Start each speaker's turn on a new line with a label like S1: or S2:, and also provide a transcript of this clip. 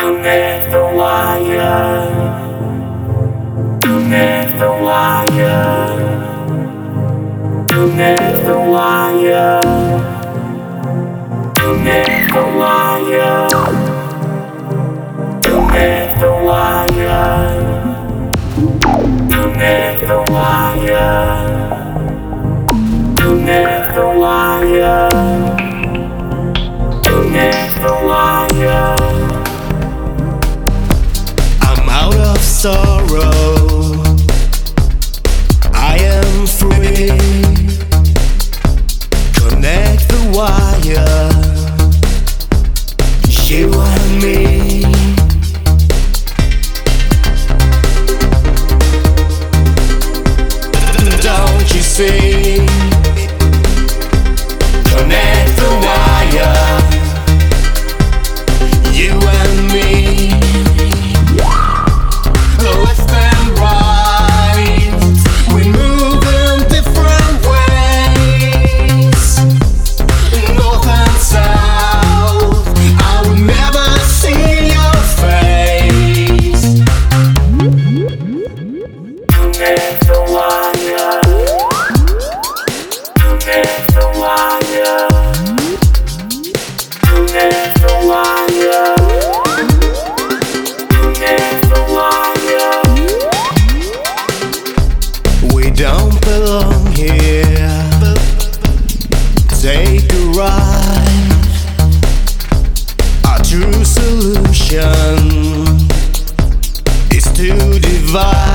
S1: Beneath the wire, beneath the wire, beneath the wire, beneath the wire, beneath the wire, beneath the wire, beneath the wire, beneath the wire.
S2: Out of sorrow, I am free. Connect the wire, you and me. Don't you see? Connect the wire, you and me. Left and right, we move in different ways. North and south, I will never see your face.
S1: Beneath the wire, beneath the wire, beneath the wire, beneath the wire.
S2: We don't belong here. Take a ride. Our true solution is to divide.